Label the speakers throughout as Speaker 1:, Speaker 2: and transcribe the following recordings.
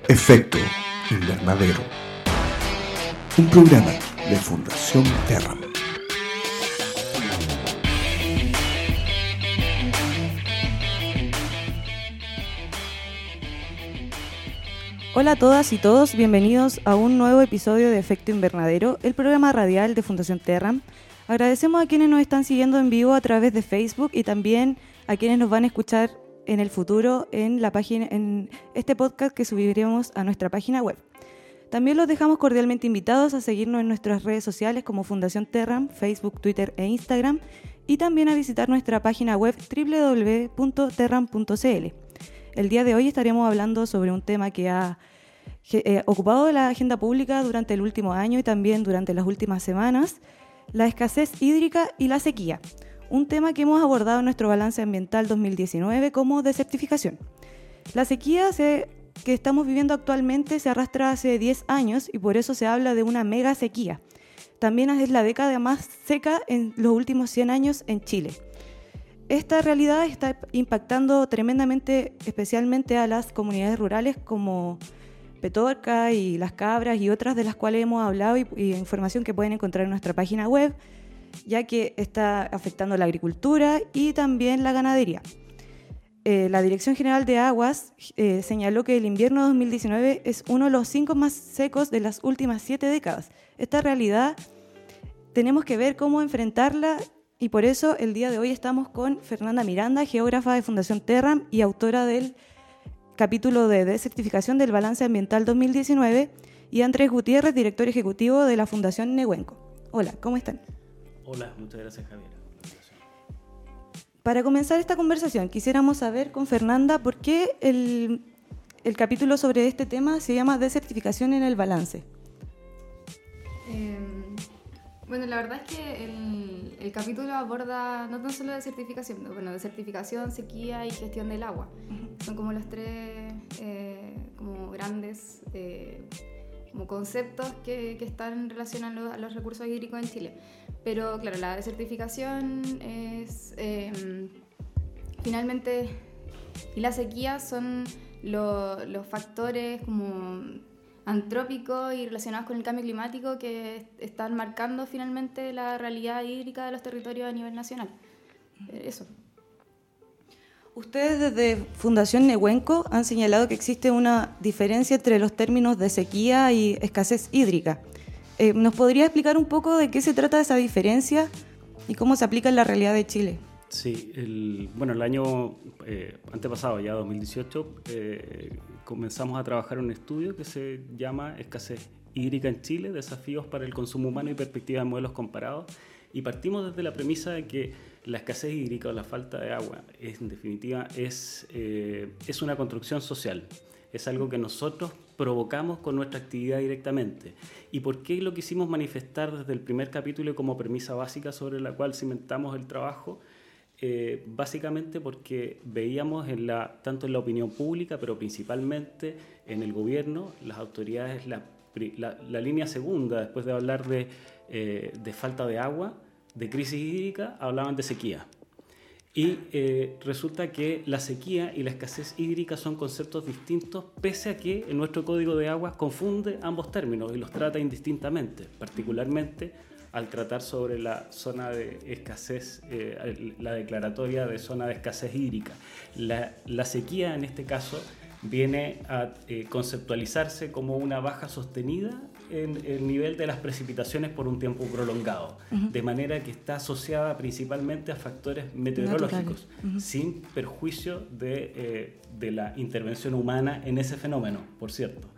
Speaker 1: Efecto Invernadero, un programa de Fundación Terram.
Speaker 2: Hola a todas y todos, bienvenidos a un nuevo episodio de Efecto Invernadero, el programa radial de Fundación Terram. Agradecemos a quienes nos están siguiendo en vivo a través de Facebook y también a quienes nos van a escuchar en el futuro en la página, en este podcast que subiremos a nuestra página web. También los dejamos cordialmente invitados a seguirnos en nuestras redes sociales como Fundación Terram, Facebook, Twitter e Instagram, y también a visitar nuestra página web www.terram.cl. El día de hoy estaremos hablando sobre un tema que ha ocupado la agenda pública durante el último año y también durante las últimas semanas, la escasez hídrica y la sequía, un tema que hemos abordado en nuestro balance ambiental 2019 como desertificación. La sequía que estamos viviendo actualmente se arrastra hace 10 años y por eso se habla de una mega sequía. También es la década más seca en los últimos 100 años en Chile. Esta realidad está impactando tremendamente, especialmente a las comunidades rurales como Petorca y Las Cabras y otras de las cuales hemos hablado y información que pueden encontrar en nuestra página web, ya que está afectando la agricultura y también la ganadería. La Dirección General de Aguas señaló que el invierno 2019 es uno de los 5 más secos de las últimas 7 décadas. Esta realidad tenemos que ver cómo enfrentarla. Y por eso el día de hoy estamos con Fernanda Miranda, geógrafa de Fundación Terram y autora del capítulo de desertificación del balance ambiental 2019, y Andrés Gutiérrez, director ejecutivo de la Fundación Nehuenco. Hola, ¿cómo están?
Speaker 3: Hola, muchas gracias, Javier.
Speaker 2: Para comenzar esta conversación, quisiéramos saber con Fernanda por qué el capítulo sobre este tema se llama Desertificación en el balance.
Speaker 4: Bueno, la verdad es que el capítulo aborda no tan solo desertificación, desertificación, sequía y gestión del agua. Son como los tres como grandes como conceptos que están relacionados a los recursos hídricos en Chile. Pero claro, la desertificación es finalmente, y la sequía son los factores como antrópicos y relacionados con el cambio climático que están marcando finalmente la realidad hídrica de los territorios a nivel nacional. Eso.
Speaker 2: Ustedes desde Fundación Nehuenco han señalado que existe una diferencia entre los términos de sequía y escasez hídrica. ¿Nos podría explicar un poco de qué se trata esa diferencia y cómo se aplica en la realidad de Chile?
Speaker 3: Sí, el año antepasado, ya 2018, comenzamos a trabajar en un estudio que se llama Escasez hídrica en Chile, desafíos para el consumo humano y perspectivas de modelos comparados, y partimos desde la premisa de que la escasez hídrica o la falta de agua, en definitiva, es una construcción social. Es algo que nosotros provocamos con nuestra actividad directamente. ¿Y por qué lo quisimos manifestar desde el primer capítulo como premisa básica sobre la cual cimentamos el trabajo? Básicamente porque veíamos tanto en la opinión pública, pero principalmente en el gobierno, las autoridades, la línea segunda, después de hablar de falta de agua, de crisis hídrica, hablaban de sequía. Y resulta que la sequía y la escasez hídrica son conceptos distintos, pese a que en nuestro Código de Aguas confunde ambos términos y los trata indistintamente, particularmente al tratar sobre la zona de escasez, la declaratoria de zona de escasez hídrica. La sequía, en este caso, viene a conceptualizarse como una baja sostenida en el nivel de las precipitaciones por un tiempo prolongado, de manera que está asociada principalmente a factores meteorológicos, sin perjuicio de la intervención humana en ese fenómeno, por cierto.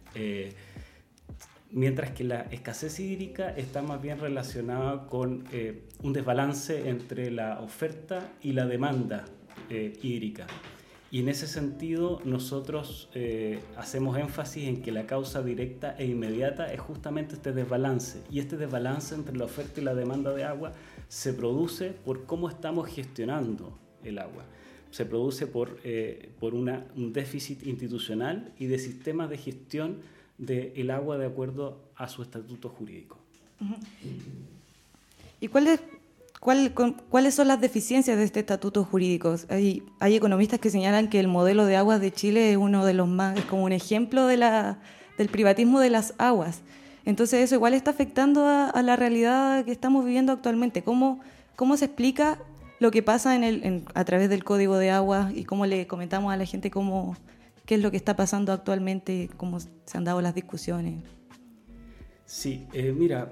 Speaker 3: Mientras que la escasez hídrica está más bien relacionada con un desbalance entre la oferta y la demanda hídrica. Y en ese sentido nosotros hacemos énfasis en que la causa directa e inmediata es justamente este desbalance. Y este desbalance entre la oferta y la demanda de agua se produce por cómo estamos gestionando el agua. Se produce por un déficit institucional y de sistemas de gestión del agua de acuerdo a su estatuto jurídico.
Speaker 2: ¿Y cuál es ¿Cuáles son las deficiencias de este estatuto jurídico? Hay economistas que señalan que el modelo de aguas de Chile es uno de los más, es como un ejemplo del privatismo de las aguas. Entonces eso igual está afectando a la realidad que estamos viviendo actualmente. ¿Cómo se explica lo que pasa a través del Código de Aguas y cómo le comentamos a la gente qué es lo que está pasando actualmente, cómo se han dado las discusiones?
Speaker 3: Sí, mira,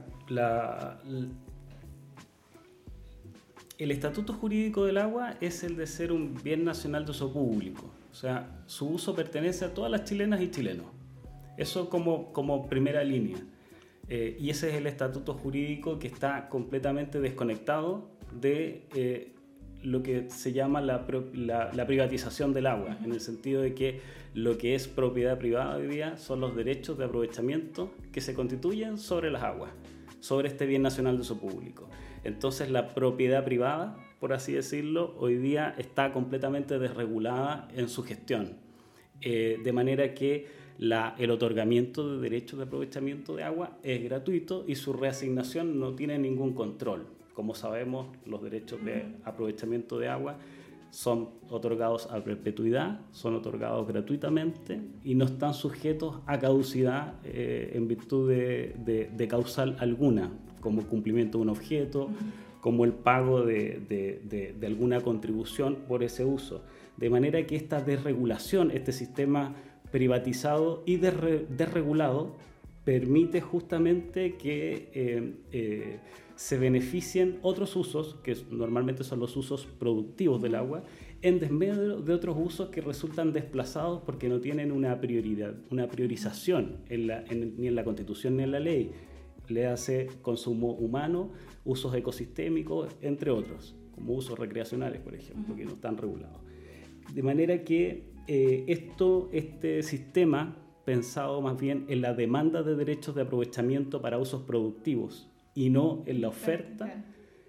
Speaker 3: el Estatuto Jurídico del Agua es el de ser un bien nacional de uso público. O sea, su uso pertenece a todas las chilenas y chilenos. Eso como primera línea. Y ese es el estatuto jurídico que está completamente desconectado de lo que se llama la privatización del agua, en el sentido de que lo que es propiedad privada hoy día son los derechos de aprovechamiento que se constituyen sobre las aguas, sobre este bien nacional de uso público. Entonces la propiedad privada, por así decirlo, hoy día está completamente desregulada en su gestión, de manera que el otorgamiento de derechos de aprovechamiento de agua es gratuito y su reasignación no tiene ningún control. Como sabemos, los derechos de aprovechamiento de agua son otorgados a perpetuidad, son otorgados gratuitamente y no están sujetos a caducidad en virtud de causal alguna, como cumplimiento de un objeto, como el pago de alguna contribución por ese uso. De manera que esta desregulación, este sistema privatizado y desregulado, permite justamente que se beneficien otros usos, que normalmente son los usos productivos del agua, en desmedro de otros usos que resultan desplazados porque no tienen una prioridad, una priorización ni en la Constitución ni en la ley. Le hace consumo humano, usos ecosistémicos, entre otros, como usos recreacionales, por ejemplo, que no están regulados. De manera que este sistema, pensado más bien en la demanda de derechos de aprovechamiento para usos productivos y no en la oferta,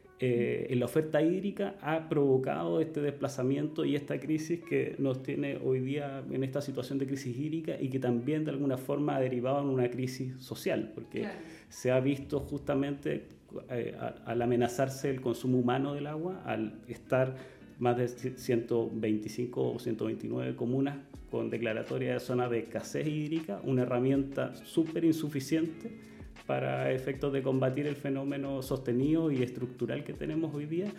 Speaker 3: hídrica, ha provocado este desplazamiento y esta crisis que nos tiene hoy día en esta situación de crisis hídrica y que también de alguna forma ha derivado en una crisis social, porque se ha visto justamente al amenazarse el consumo humano del agua, al estar más de 125 o 129 comunas con declaratoria de zona de escasez hídrica, una herramienta súper insuficiente para efectos de combatir el fenómeno sostenido y estructural que tenemos hoy día,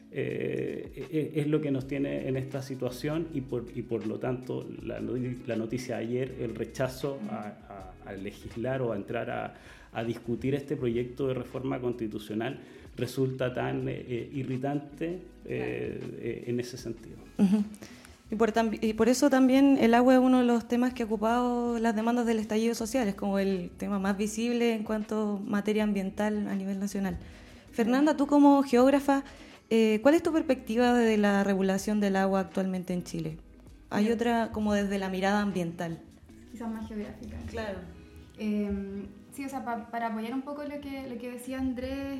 Speaker 3: es lo que nos tiene en esta situación y por lo tanto la noticia de ayer, el rechazo a legislar o a entrar a discutir este proyecto de reforma constitucional resulta tan irritante en ese sentido.
Speaker 2: Uh-huh. Y por eso también el agua es uno de los temas que ha ocupado las demandas del estallido social, es como el tema más visible en cuanto a materia ambiental a nivel nacional. Fernanda, tú como geógrafa, ¿cuál es tu perspectiva de la regulación del agua actualmente en Chile? ¿Hay otra como desde la mirada ambiental?
Speaker 4: Quizás más geográfica.
Speaker 2: Claro.
Speaker 4: Sí, o sea, para apoyar un poco lo que decía Andrés,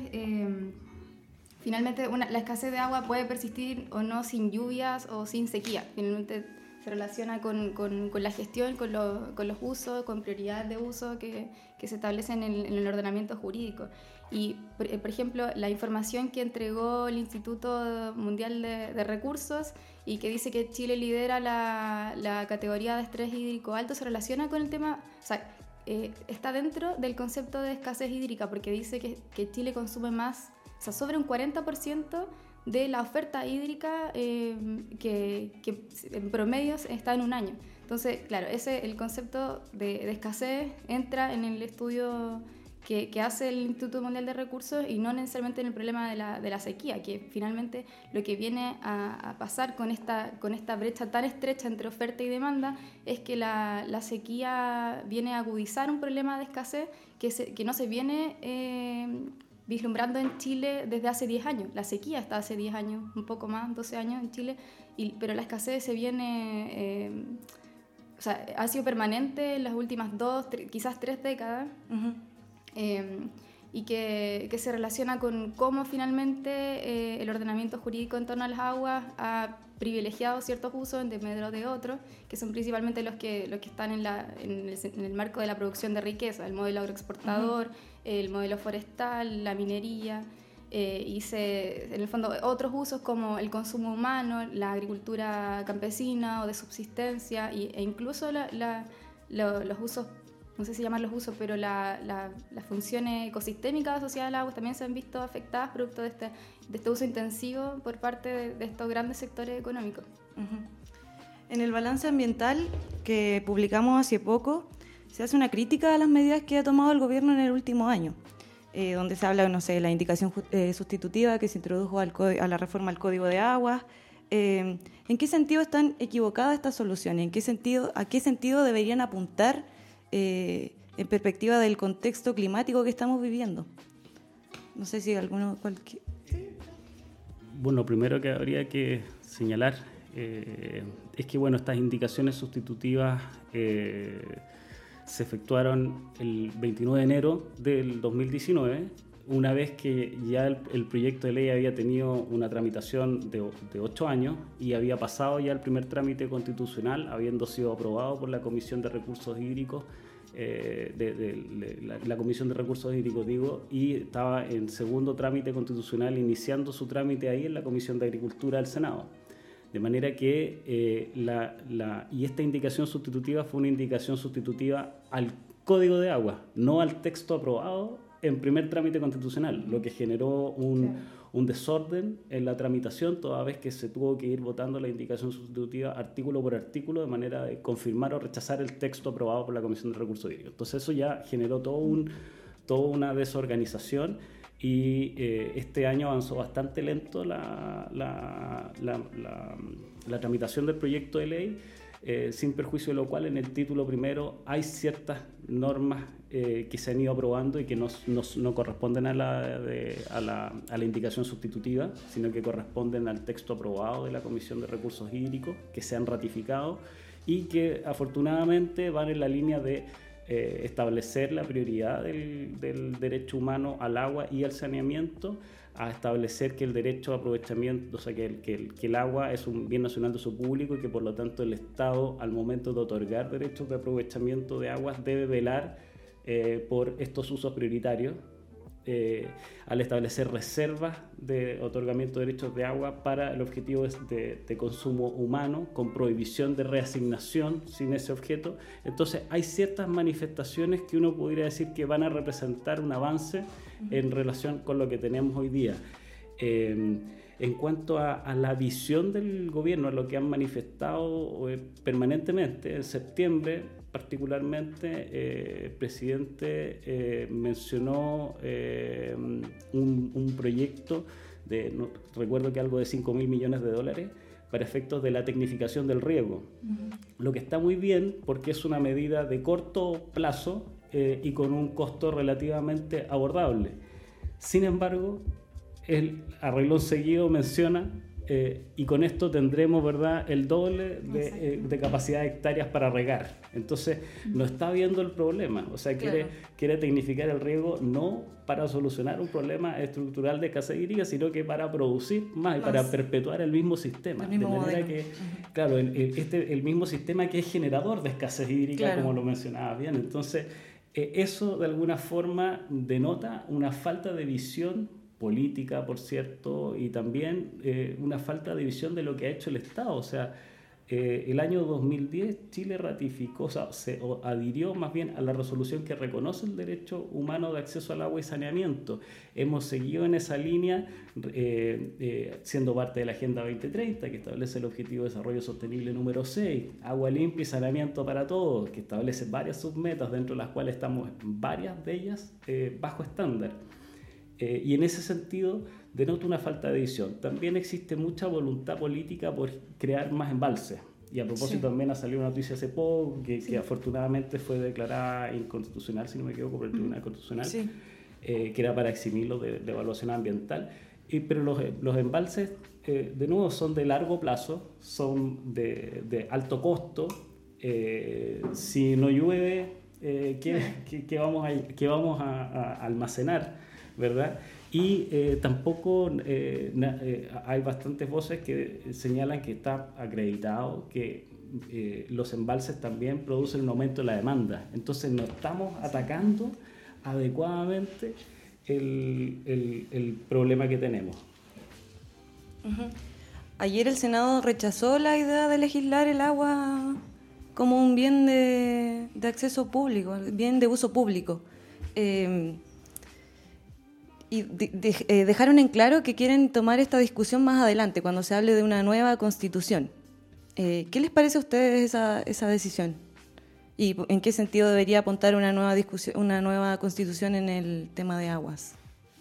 Speaker 4: finalmente la escasez de agua puede persistir o no sin lluvias o sin sequía. Finalmente se relaciona con la gestión, con los usos, con prioridades de uso que se establecen en el ordenamiento jurídico. Y, por ejemplo, la información que entregó el Instituto Mundial de Recursos y que dice que Chile lidera la categoría de estrés hídrico alto se relaciona con el tema, o sea, está dentro del concepto de escasez hídrica porque dice que Chile consume más, o sea, sobre un 40% de la oferta hídrica que en promedio está en un año. Entonces, claro, el concepto de escasez entra en el estudio que hace el Instituto Mundial de Recursos y no necesariamente en el problema de la sequía, que finalmente lo que viene a pasar con esta brecha tan estrecha entre oferta y demanda es que la sequía viene a agudizar un problema de escasez que no se viene vislumbrando en Chile desde hace 10 años. La sequía está hace 10 años, un poco más, 12 años en Chile, pero la escasez se viene... o sea, ha sido permanente en las últimas 2, quizás 3 décadas. Uh-huh. Y que se relaciona con cómo finalmente el ordenamiento jurídico en torno a las aguas ha privilegiado ciertos usos en desmedro de otros, que son principalmente los que están en el marco de la producción de riqueza, el modelo agroexportador, uh-huh. El modelo forestal, la minería, en el fondo, otros usos como el consumo humano, la agricultura campesina o de subsistencia, e incluso los usos, no sé si llamarlos usos, pero las funciones ecosistémicas asociadas al agua también se han visto afectadas producto de este uso intensivo por parte de estos grandes sectores económicos.
Speaker 2: En el balance ambiental que publicamos hace poco, se hace una crítica a las medidas que ha tomado el gobierno en el último año, donde se habla, no sé, la indicación sustitutiva que se introdujo a la reforma al Código de Aguas. ¿En qué sentido están equivocadas estas soluciones? ¿A qué sentido deberían apuntar en perspectiva del contexto climático que estamos viviendo? No sé si alguno...
Speaker 3: Bueno, primero que habría que señalar es que, bueno, estas indicaciones sustitutivas se efectuaron el 29 de enero del 2019, una vez que ya el proyecto de ley había tenido una tramitación de 8 años y había pasado ya el primer trámite constitucional, habiendo sido aprobado por la Comisión de Recursos Hídricos, la Comisión de Recursos Hídricos, y estaba en segundo trámite constitucional, iniciando su trámite ahí en la Comisión de Agricultura del Senado. De manera que y esta indicación sustitutiva fue una indicación sustitutiva al Código de Agua, no al texto aprobado en primer trámite constitucional, lo que generó un desorden en la tramitación, toda vez que se tuvo que ir votando la indicación sustitutiva artículo por artículo de manera de confirmar o rechazar el texto aprobado por la Comisión de Recursos Hídricos. Entonces eso ya generó toda una desorganización. Y este año avanzó bastante lento la tramitación del proyecto de ley, sin perjuicio de lo cual en el título primero hay ciertas normas que se han ido aprobando y que no corresponden a la indicación sustitutiva, sino que corresponden al texto aprobado de la Comisión de Recursos Hídricos, que se han ratificado y que afortunadamente van en la línea de establecer la prioridad del derecho humano al agua y al saneamiento, a establecer que el derecho a aprovechamiento, o sea, que el agua es un bien nacional de uso público y que por lo tanto el Estado, al momento de otorgar derechos de aprovechamiento de aguas, debe velar por estos usos prioritarios, al establecer reservas de otorgamiento de derechos de agua para el objetivo de consumo humano, con prohibición de reasignación sin ese objeto. Entonces hay ciertas manifestaciones que uno podría decir que van a representar un avance en relación con lo que tenemos hoy día. En cuanto a la visión del gobierno, a lo que han manifestado permanentemente, en septiembre particularmente, el presidente mencionó un proyecto recuerdo que algo de $5.000 millones para efectos de la tecnificación del riego. Lo que está muy bien porque es una medida de corto plazo y con un costo relativamente abordable. Sin embargo, el arreglón seguido menciona y con esto tendremos, ¿verdad?, el doble de capacidad de hectáreas para regar. Entonces no está viendo el problema, o sea, quiere tecnificar el riego no para solucionar un problema estructural de escasez hídrica, sino que para producir más y para perpetuar el mismo sistema. De manera que, claro, el mismo sistema que es generador de escasez hídrica, como lo mencionaba bien. Entonces eso de alguna forma denota una falta de visión política, por cierto, y también una falta de visión de lo que ha hecho el Estado. O sea, el año 2010 Chile ratificó, o sea, se adhirió más bien a la resolución que reconoce el derecho humano de acceso al agua y saneamiento. Hemos seguido en esa línea, siendo parte de la Agenda 2030, que establece el Objetivo de Desarrollo Sostenible número 6, agua limpia y saneamiento para todos, que establece varias submetas, dentro de las cuales estamos varias de ellas bajo estándar. Y en ese sentido denota una falta de visión. También existe mucha voluntad política por crear más embalses. Y a propósito también ha salido una noticia hace poco que afortunadamente fue declarada inconstitucional, si no me equivoco, por el Tribunal Constitucional, que era para eximirlo de evaluación ambiental. Pero los embalses, de nuevo, son de largo plazo, son de alto costo. Si no llueve, ¿qué vamos a almacenar? ¿Verdad? Y tampoco hay bastantes voces que señalan que está acreditado que los embalses también producen un aumento de la demanda. Entonces no estamos atacando adecuadamente el problema que tenemos.
Speaker 2: Ayer el Senado rechazó la idea de legislar el agua como un bien de acceso público, bien de uso público. Y dejaron en claro que quieren tomar esta discusión más adelante, cuando se hable de una nueva constitución. ¿Qué les parece a ustedes esa decisión? ¿Y en qué sentido debería apuntar una nueva constitución en el tema de aguas?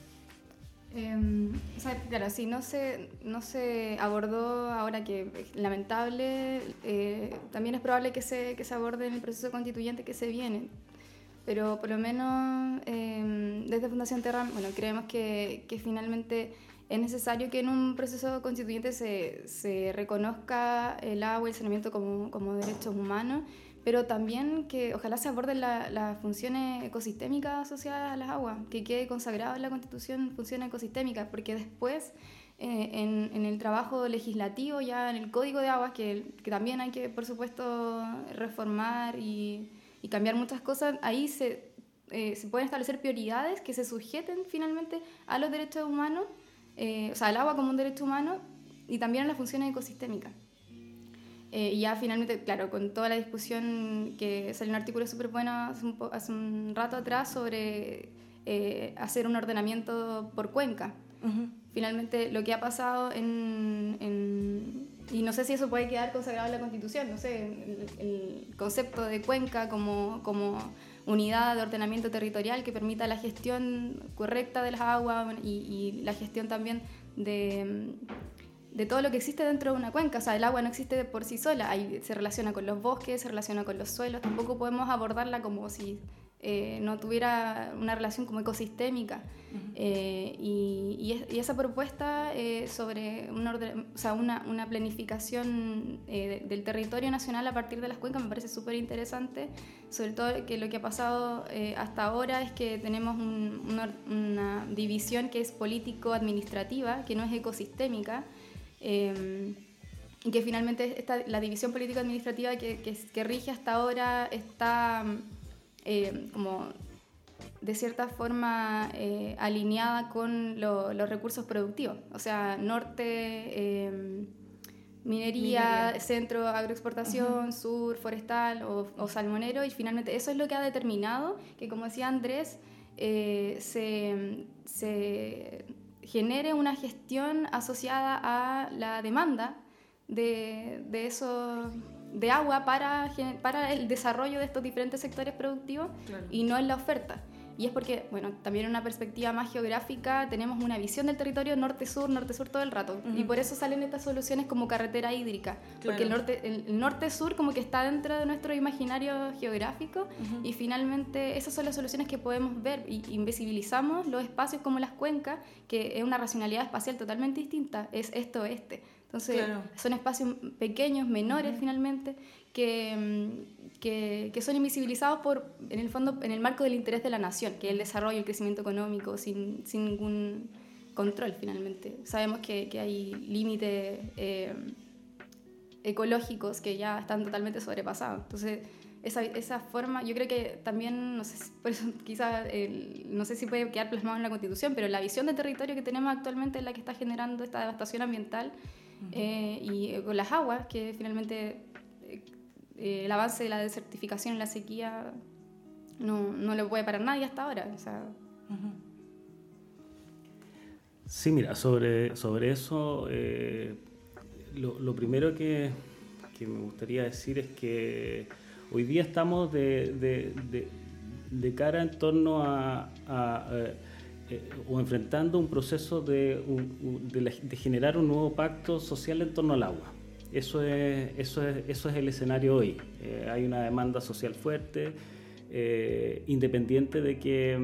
Speaker 4: O sea, claro, sí, no se abordó ahora, que es lamentable, también es probable que se aborde en el proceso constituyente que se viene, pero por lo menos desde Fundación Terra, bueno, creemos que finalmente es necesario que en un proceso constituyente se reconozca el agua y el saneamiento como derechos humanos, pero también que ojalá se aborden las funciones ecosistémicas asociadas a las aguas, que quede consagrado en la Constitución funciones ecosistémicas, porque después en el trabajo legislativo, ya en el Código de Aguas, que también hay que, por supuesto, reformar y cambiar muchas cosas, ahí se pueden establecer prioridades que se sujeten finalmente a los derechos humanos, o sea, al agua como un derecho humano y también a las funciones ecosistémicas. Y ya finalmente, claro, con toda la discusión que salió un artículo súper bueno hace un rato atrás sobre hacer un ordenamiento por cuenca. Uh-huh. Finalmente, lo que ha pasado y no sé si eso puede quedar consagrado en la Constitución, no sé, el concepto de cuenca como unidad de ordenamiento territorial que permita la gestión correcta de las aguas y la gestión también de todo lo que existe dentro de una cuenca. O sea, el agua no existe por sí sola, se relaciona con los bosques, se relaciona con los suelos, tampoco podemos abordarla como si no tuviera una relación como ecosistémica. Uh-huh. Y esa propuesta sobre una planificación del territorio nacional a partir de las cuencas me parece súper interesante, sobre todo que lo que ha pasado hasta ahora es que tenemos una división que es político-administrativa, que no es ecosistémica, y que finalmente la división político-administrativa que rige hasta ahora está como de cierta forma alineada con los recursos productivos, o sea, norte minería, centro agroexportación, uh-huh, sur forestal o salmonero, y finalmente eso es lo que ha determinado que, como decía Andrés, se genere una gestión asociada a la demanda de agua para el desarrollo de estos diferentes sectores productivos, claro, y no en la oferta. Y es porque, bueno, también en una perspectiva más geográfica tenemos una visión del territorio norte-sur todo el rato. Uh-huh. Y por eso salen estas soluciones como carretera hídrica. Claro. Porque el norte-sur como que está dentro de nuestro imaginario geográfico, uh-huh, y finalmente esas son las soluciones que podemos ver y invisibilizamos los espacios como las cuencas, que es una racionalidad espacial totalmente distinta, es este-oeste. Entonces, claro, son espacios pequeños, menores, uh-huh, finalmente, que son invisibilizados en el fondo, en el marco del interés de la nación, que es el desarrollo y el crecimiento económico, sin ningún control, finalmente. Sabemos que hay límites ecológicos que ya están totalmente sobrepasados. Entonces, esa forma, yo creo que también, no sé, por eso quizás, no sé si puede quedar plasmado en la Constitución, pero la visión de territorio que tenemos actualmente es la que está generando esta devastación ambiental, uh-huh, y con las aguas, que finalmente el avance de la desertificación y la sequía no lo puede parar nadie hasta ahora. O sea, uh-huh.
Speaker 3: Sí, mira, sobre eso, lo primero que me gustaría decir es que hoy día estamos de cara en torno o enfrentando un proceso de generar un nuevo pacto social en torno al agua. Eso es el escenario hoy. Hay una demanda social fuerte, independiente de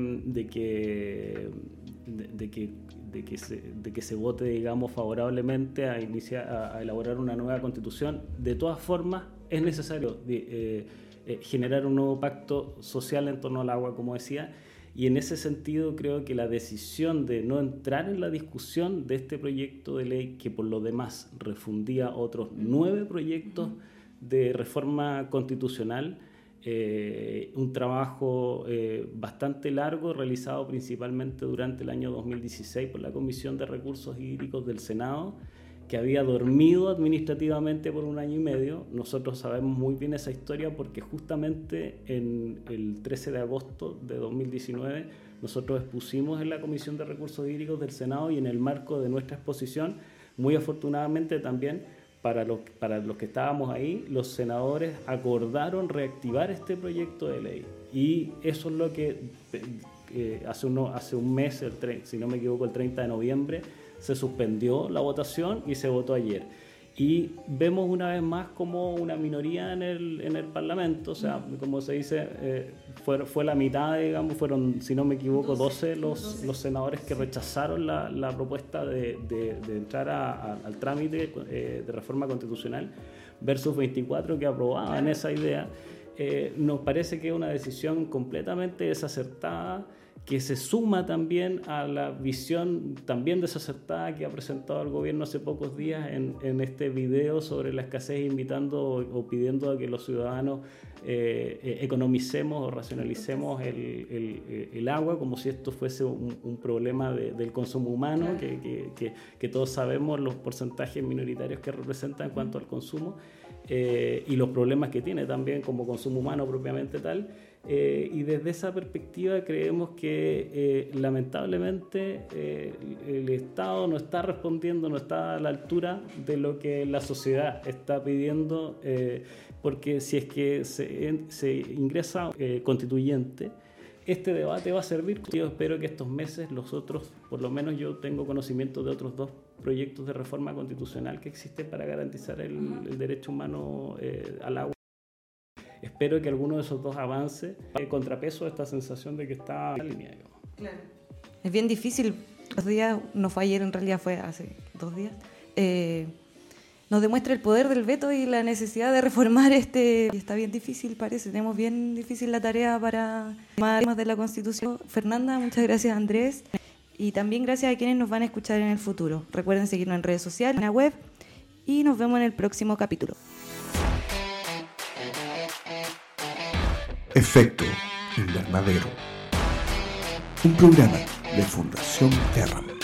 Speaker 3: que se vote, digamos, favorablemente a elaborar una nueva constitución. De todas formas, es necesario generar un nuevo pacto social en torno al agua, como decía, y en ese sentido creo que la decisión de no entrar en la discusión de este proyecto de ley, que por lo demás refundía otros 9 proyectos de reforma constitucional, Un trabajo bastante largo realizado principalmente durante el año 2016 por la Comisión de Recursos Hídricos del Senado, que había dormido administrativamente por 1 año y medio. Nosotros sabemos muy bien esa historia porque justamente en el 13 de agosto de 2019 nosotros expusimos en la Comisión de Recursos Hídricos del Senado, y en el marco de nuestra exposición, muy afortunadamente también para los que estábamos ahí, los senadores acordaron reactivar este proyecto de ley. Y eso es lo que hace un mes, si no me equivoco, el 30 de noviembre, se suspendió la votación y se votó ayer. Y vemos una vez más como una minoría en el Parlamento, o sea, como se dice, fue la mitad, digamos, fueron, si no me equivoco, 12 los senadores que rechazaron la propuesta de entrar al trámite de reforma constitucional, versus 24 que aprobaban esa idea. Nos parece que es una decisión completamente desacertada, que se suma también a la visión también desacertada que ha presentado el gobierno hace pocos días en este video sobre la escasez, invitando o pidiendo a que los ciudadanos economicemos o racionalicemos el agua, como si esto fuese un problema del consumo humano, que todos sabemos los porcentajes minoritarios que representa en cuanto al consumo, y los problemas que tiene también como consumo humano propiamente tal. Y desde esa perspectiva creemos que lamentablemente el Estado no está respondiendo, no está a la altura de lo que la sociedad está pidiendo, porque si es que se ingresa constituyente, este debate va a servir. Yo espero que estos meses los otros, por lo menos yo tengo conocimiento de otros 2 proyectos de reforma constitucional que existen para garantizar el derecho humano al agua. Espero que alguno de esos 2 avance contrapeso a esta sensación de que está en línea.
Speaker 2: Claro. Es bien difícil. Los días, no fue ayer, en realidad fue hace 2 días. Nos demuestra el poder del veto y la necesidad de reformar está bien difícil, parece. Tenemos bien difícil la tarea para temas de la Constitución. Fernanda, muchas gracias, Andrés. Y también gracias a quienes nos van a escuchar en el futuro. Recuerden seguirnos en redes sociales, en la web, y nos vemos en el próximo capítulo.
Speaker 1: Efecto Invernadero, un programa de Fundación Terram.